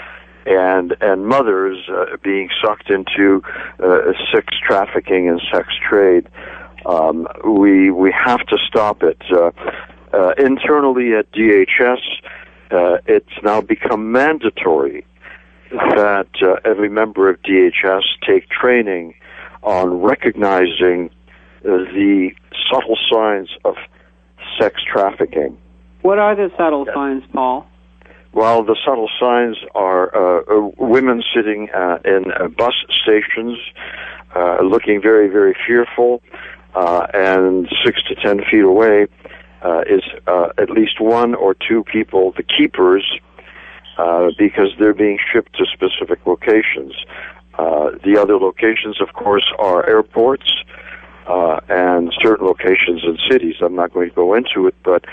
and and mothers uh, being sucked into uh, sex trafficking and sex trade. Um, we we have to stop it. Uh, uh, internally at D H S, uh, it's now become mandatory that uh, every member of D H S take training on recognizing uh, the subtle signs of sex trafficking. What are the subtle signs, Paul? Well, the subtle signs are uh, uh, women sitting uh, in uh, bus stations uh, looking very, very fearful, uh, and six to ten feet away uh, is uh, at least one or two people, the keepers, uh, because they're being shipped to specific locations. Uh, the other locations, of course, are airports uh, and certain locations in cities. I'm not going to go into it, but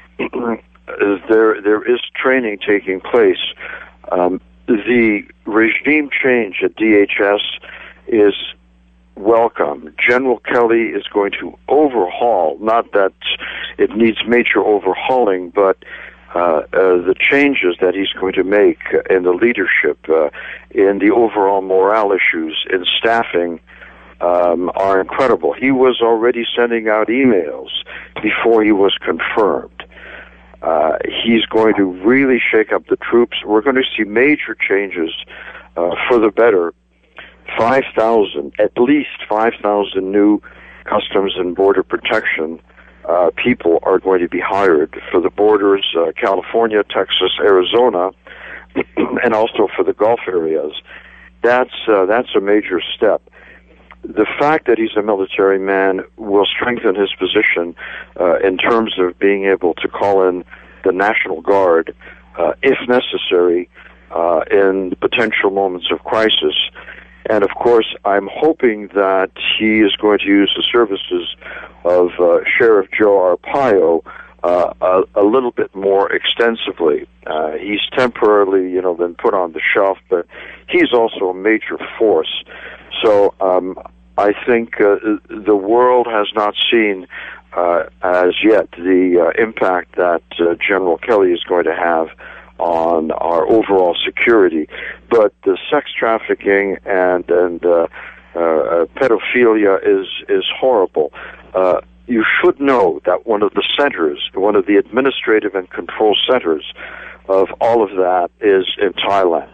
there there is training taking place. Um, the regime change at D H S is welcome. General Kelly is going to overhaul, not that it needs major overhauling, but uh, uh, the changes that he's going to make in the leadership, uh, in the overall morale issues, in staffing, um, are incredible. He was already sending out emails before he was confirmed. Uh, he's going to really shake up the troops. We're going to see major changes uh, for the better. five thousand, at least five thousand new Customs and Border Protection uh, people are going to be hired for the borders, uh, California, Texas, Arizona, and also for the Gulf areas. That's, uh, that's a major step. The fact that he's a military man will strengthen his position uh, in terms of being able to call in the National Guard, uh, if necessary, uh, in potential moments of crisis. And, of course, I'm hoping that he is going to use the services of uh, Sheriff Joe Arpaio uh, a, a little bit more extensively. Uh, he's temporarily, you know, been put on the shelf, but he's also a major force. So um, I think uh, the world has not seen uh, as yet the uh, impact that uh, General Kelly is going to have on our overall security. But the sex trafficking and and uh, uh, pedophilia is is horrible. Uh, you should know that one of the centers, one of the administrative and control centers of all of that is in Thailand.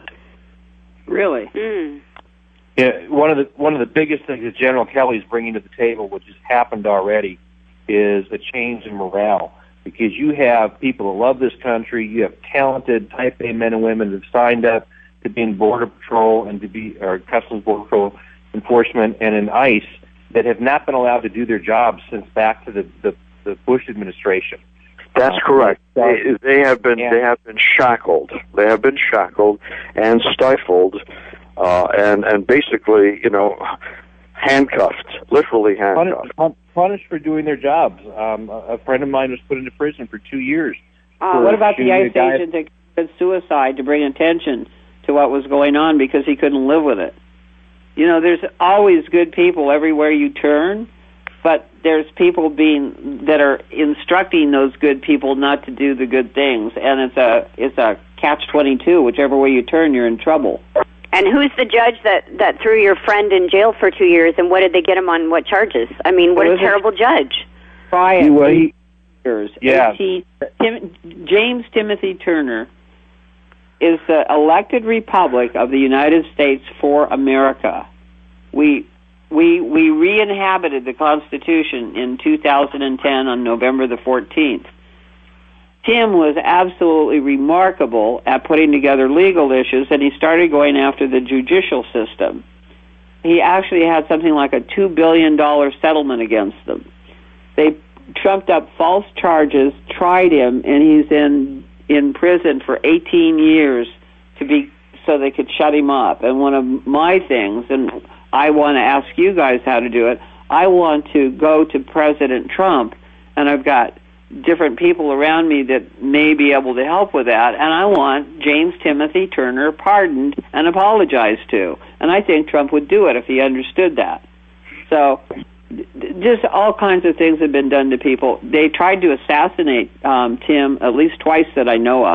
Really? Mm. Yeah, one of the one of the biggest things that General Kelly is bringing to the table, which has happened already, is a change in morale. Because you have people who love this country, you have talented Type A men and women who've signed up to be in Border Patrol and to be or Customs Border Patrol Enforcement and in ICE that have not been allowed to do their jobs since back to the the, the Bush administration. That's uh, correct. They, they have been and, they have been shackled. They have been shackled and stifled, uh, and and basically, you know, handcuffed, literally handcuffed. Punished, punished for doing their jobs. Um, a friend of mine was put into prison for two years. Uh, what about the ICE agent that committed suicide to bring attention to what was going on because he couldn't live with it? You know, there's always good people everywhere you turn, but there's people being that are instructing those good people not to do the good things, and it's a it's a catch twenty-two. Whichever way you turn, you're in trouble. And who's the judge that, that threw your friend in jail for two years, and what did they get him on? What charges? I mean, what a terrible a, judge. Try he, eight years. Yeah. eighteen, Tim, James Timothy Turner is the elected Republic of the United States for America. We we we re-inhabited the Constitution in two thousand ten on November the fourteenth. Tim was absolutely remarkable at putting together legal issues, and he started going after the judicial system. He actually had something like a two billion dollars settlement against them. They trumped up false charges, tried him, and he's in in prison for eighteen years to be so they could shut him up. And one of my things, and I want to ask you guys how to do it, I want to go to President Trump, and I've got different people around me that may be able to help with that, and I want James Timothy Turner pardoned and apologized to. And I think Trump would do it if he understood that. So just all kinds of things have been done to people. They tried to assassinate um, Tim at least twice that I know of.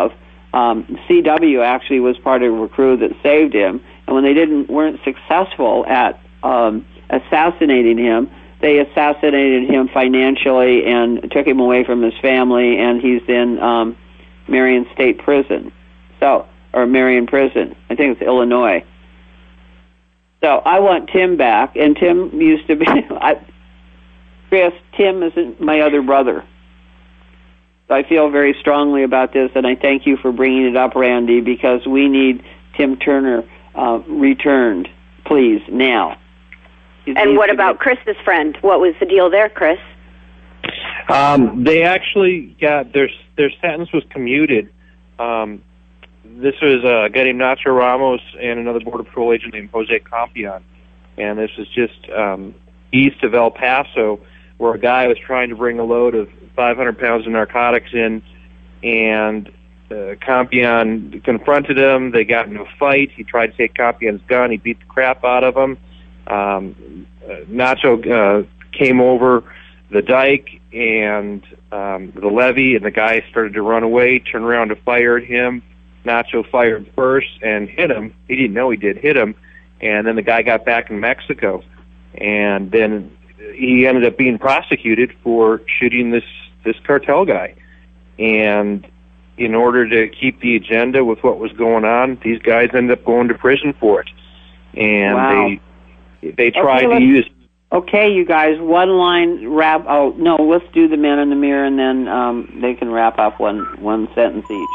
um, C W actually was part of a crew that saved him. And when they didn't weren't successful at um, assassinating him, they assassinated him financially and took him away from his family, and he's in um, Marion State Prison. So, or Marion Prison. I think it's Illinois. So I want Tim back, and Tim used to be, I, Chris, Tim isn't my other brother. So I feel very strongly about this, and I thank you for bringing it up, Randy, because we need Tim Turner uh, returned, please, now. He and what about Chris's friend? What was the deal there, Chris? Um, they actually got, their, their sentence was commuted. Um, This was a guy named Nacho Ramos and another Border Patrol agent named Jose Campion. And this was just um, east of El Paso, where a guy was trying to bring a load of five hundred pounds of narcotics in, and uh, Campion confronted him. They got into a fight. He tried to take Campion's gun. He beat the crap out of him. Um, uh, Nacho uh, came over the dike and um, the levee, and the guy started to run away, turned around to fire at him. Nacho fired first and hit him. He didn't know he did hit him. And then the guy got back in Mexico. And then he ended up being prosecuted for shooting this, this cartel guy. And in order to keep the agenda with what was going on, these guys ended up going to prison for it. And wow. they they tried okay, to use... Okay, you guys, one line wrap... Oh, no, let's do the men in the mirror, and then um, they can wrap up one, one sentence each.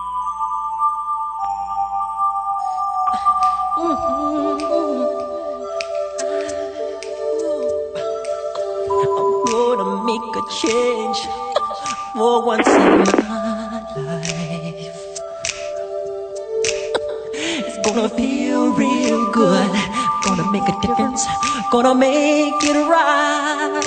I'm gonna make a change for once in my life. It's gonna feel real good. Gonna make a difference. Gonna make it right.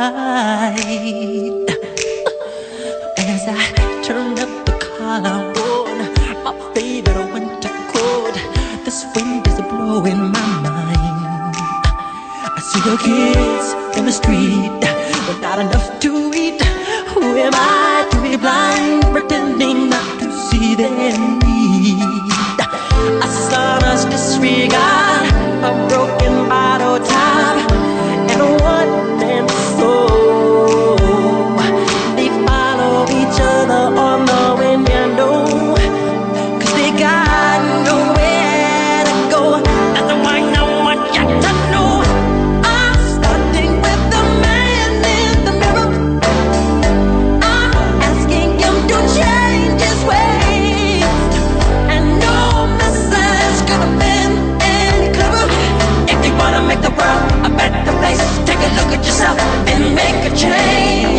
As I turn up the collar on my favorite winter coat, this wind is blowing my mind. I see the kids in the street with not enough to eat. Who am I to be blind, pretending not to see their need? A son's disregard, a broken bottle top, and a one-man soul. They follow each other on the window, 'cause they got nowhere to go. That's the one I want you to know. I'm starting with the man in the mirror. I'm asking him to change his ways, and no message could have been any clearer. If you wanna make the world a better place, take a look at yourself and make a change.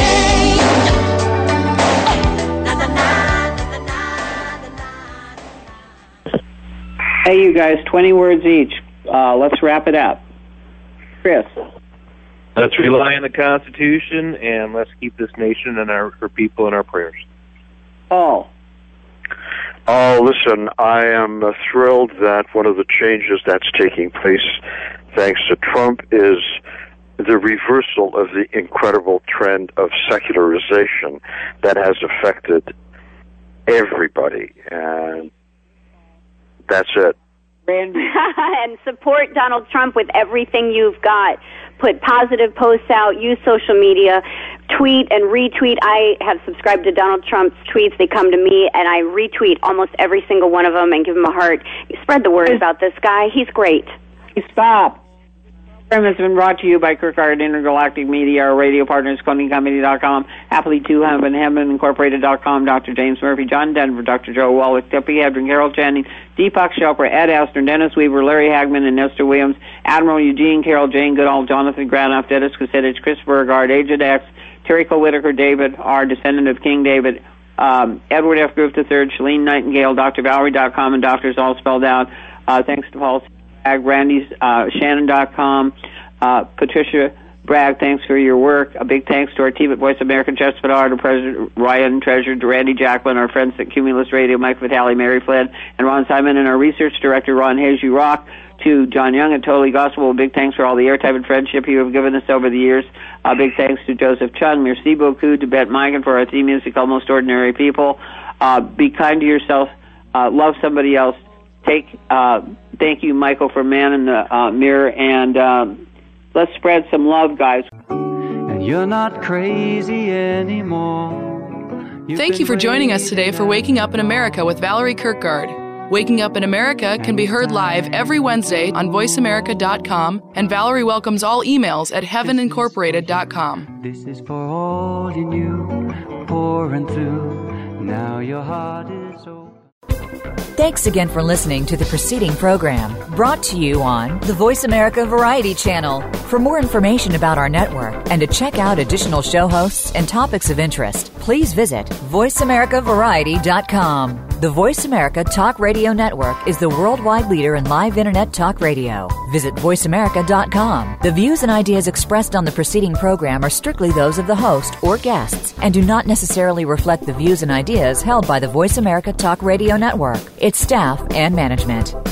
Hey, you guys, twenty words each. Uh, let's wrap it up. Chris. Let's rely on the Constitution, and let's keep this nation and our, our people in our prayers. Paul. Oh, listen, I am uh, thrilled that one of the changes that's taking place, thanks to Trump, is the reversal of the incredible trend of secularization that has affected everybody. And that's it. Randy. And support Donald Trump with everything you've got. Put positive posts out, use social media, tweet and retweet. I have subscribed to Donald Trump's tweets. They come to me, and I retweet almost every single one of them and give him a heart. Spread the word about this guy. He's great. Stop. This program has been brought to you by Kirkard Intergalactic Media, our radio partners, Coney Comedy dot com, Happily two Heaven, Heaven Incorporated dot com, Doctor James Murphy, John Denver, Doctor Joe Wallach, Debbie Hedren, Carol Channing, Deepak Chopra, Ed Asner, Dennis Weaver, Larry Hagman, and Nestor Williams, Admiral Eugene, Carol Jane Goodall, Jonathan Granoff, Dennis Kucinich, Chris Burgard, Agent X, Terry Cole Whitaker, David R., descendant of King David, um, Edward F. Groove the third, Shalene Nightingale, Dr Valerie dot com, and doctors all spelled out. Uh, thanks to Paul Bragg, Randy's, uh, Shannon dot com, uh, Patricia Bragg, thanks for your work. A big thanks to our team at Voice America, Jess Bedard, President Ryan Treasure, Randy Jacqueline, our friends at Cumulus Radio, Mike Vitale, Mary Flynn, and Ron Simon, and our research director, Ron Hayes. You rock. To John Young at Totally Gospel, a big thanks for all the airtime and friendship you have given us over the years. A big thanks to Joseph Chung, Merci beaucoup, to Bet Migan for our theme music, Almost Ordinary People. Uh, be kind to yourself, uh, love somebody else. Take. Uh, thank you, Michael, for Man in the uh, Mirror, and um, let's spread some love, guys. And you're not crazy anymore. You've Thank you for joining us today for Waking Up in America with Valerie Kirkgard. Waking Up in America can be heard live every Wednesday on voice america dot com, and Valerie welcomes all emails at heaven incorporated dot com. This is for all you knew, pouring through. Now your heart is open. Thanks again for listening to the preceding program, brought to you on the Voice America Variety Channel. For more information about our network and to check out additional show hosts and topics of interest, please visit voice america variety dot com. The Voice America Talk Radio Network is the worldwide leader in live Internet talk radio. Visit voice america dot com. The views and ideas expressed on the preceding program are strictly those of the host or guests and do not necessarily reflect the views and ideas held by the Voice America Talk Radio Network, its staff, and management.